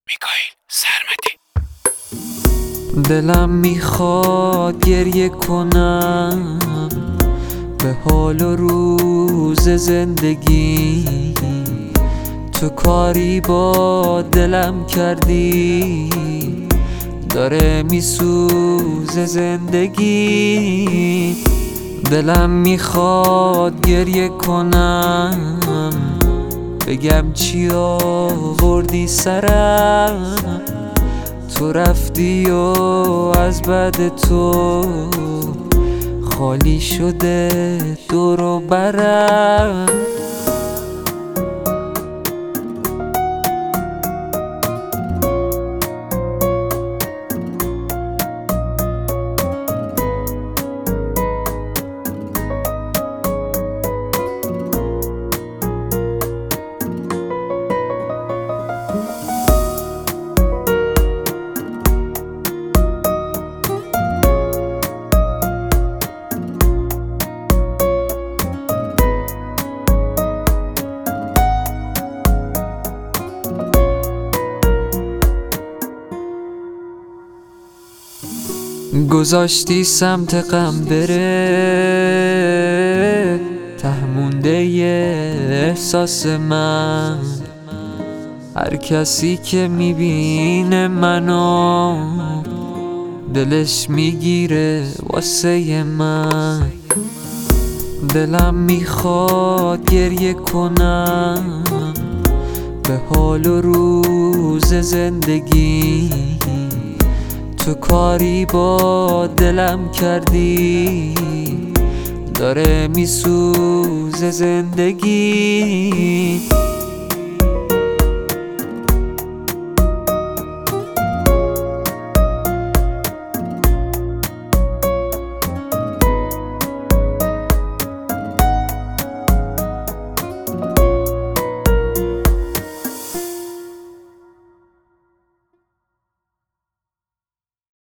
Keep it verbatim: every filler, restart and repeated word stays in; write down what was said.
میکائیل سرمدی. دلم میخواد گریه کنم به حال و روز زندگی، تو کاری با دلم کردی داره میسوزه زندگی. دلم میخواد گریه کنم بگم چی آوردی سرم، تو رفتی و از بعد تو خالی شده دور و برم. گذاشتی سمت غم بره ته مونده احساس من، هر کسی که میبینه منو دلش میگیره واسه من. دلم میخواد گریه کنم به حال و روز زندگی، تو کاری با دلم کردی داره میسوزه زندگی.